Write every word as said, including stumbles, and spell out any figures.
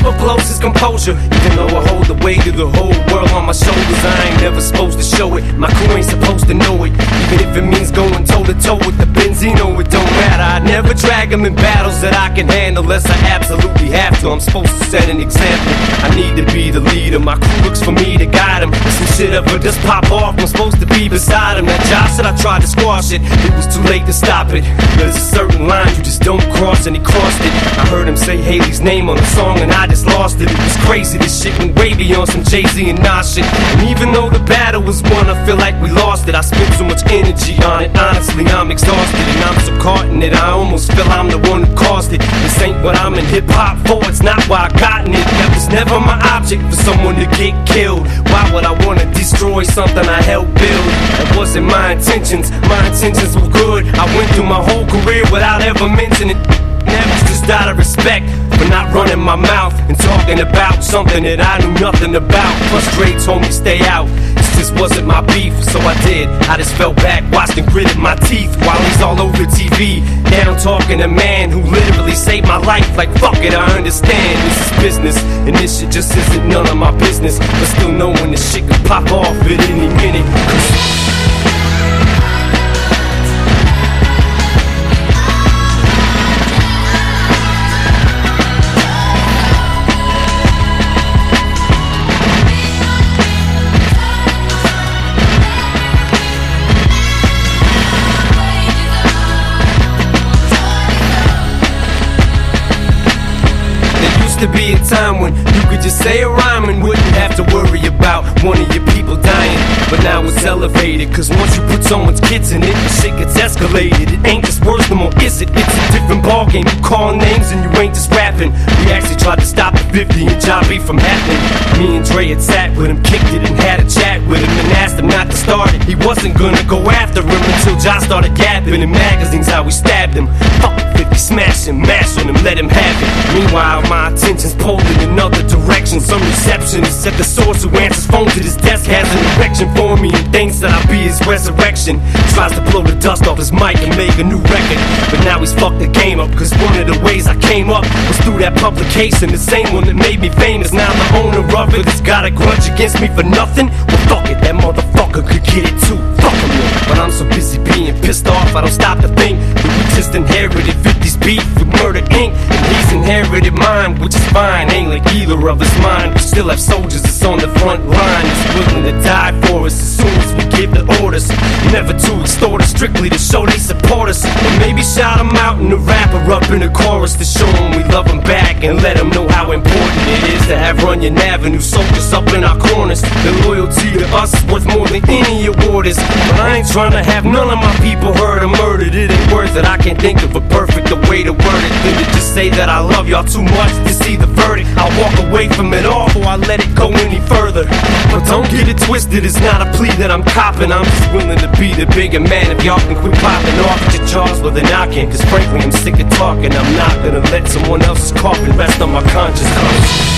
never blows his composure. Even though I hold the weight of the whole world on my shoulders, I ain't never supposed to show it. My crew ain't supposed to know it. Even if it means going toe to toe with the Benzino, it don't matter. I never drag him in battles that I can handle unless I absolutely have to. I'm supposed to set an example. I need to be the leader. My crew looks for me to guide him. If some shit ever just pop off, I'm supposed to be beside him. That job said I tried to squash it. It was too late to stop it. There's a certain line you just don't cross, and he crossed it. I heard him say Haley's name on the song and I just lost it. It was crazy, this shit went way beyond some Jay-Z and Nas shit. And even though the battle was won, I feel like we lost it. I spent so much energy on it, honestly I'm exhausted. And I'm so caught in it, I almost feel I'm the one who caused it. This ain't what I'm in hip-hop for, it's not why I gotten it. That was never my object, for someone to get killed. Why would I wanna destroy something I helped build? That wasn't my intentions, my intentions were good. I went through my whole career without ever mentioning it. That was just out of respect for not running my mouth and talking about something that I knew nothing about. Plus Dre told me stay out, this just wasn't my beef, so I did. I just fell back, watched and gritted my teeth while he's all over T V, down talking to a man who literally saved my life. Like fuck it, I understand this is business, and this shit just isn't none of my business. But still knowing this shit could pop off at any minute. To be a time when you could just say a rhyme and wouldn't have to worry about one of your people dying. But now it's elevated, cause once you put someone's kids in it, the shit gets escalated. It ain't just words no more, is it? It's a different ballgame. You call names and you ain't just rapping. We actually tried to stop the fifty and Jobby from happening. Me and Dre had sat with him, kicked it and had a chat with him and asked him not to start it. He wasn't gonna go after him until Josh started gabbing in magazines how we stabbed him. Fuck fifty, smash him, mash on him, let him have it. Meanwhile, my attention's pulled in another direction. Some receptionist at the source who answers phones at his desk has an erection for me and thinks that I'll be his resurrection. Tries to blow the dust off his mic and make a new record, but now he's fucked the game up, cause one of the ways I came up was through that publication, the same one that made me famous. Now the owner of it has got a grudge against me for nothing. Well fuck it, that motherfucker could get it too. Fuck him, but I'm so busy being pissed off I don't stop to think that we just inherited fifties beef with Murder Incorporated, and he's inherited mine, which is fine. Ain't like either of us mine. We still have soldiers that's on the front line, that's willing to die for us as soon as we give the orders. Never to extort us, strictly to show they support us. Or maybe shout them out in the rapper up in the chorus to show them we love them back and let them know how important it is to have Runyon Avenue soldiers up in our corners. Their loyalty to us is worth more than any award is. But I ain't trying to have none of my people hurt or murdered. It ain't worth it, I can't think of a perfecter way to word it than to just say that I love y'all too much to see the verdict. I'll walk away from it all before I let it go any further. But don't get it twisted, it's not a plea that I'm copping. I'm just willing to be the bigger man if y'all can quit popping off at your jaws with an I can. Cause frankly I'm sick of talking, I'm not gonna let someone else's coffin rest on my conscience.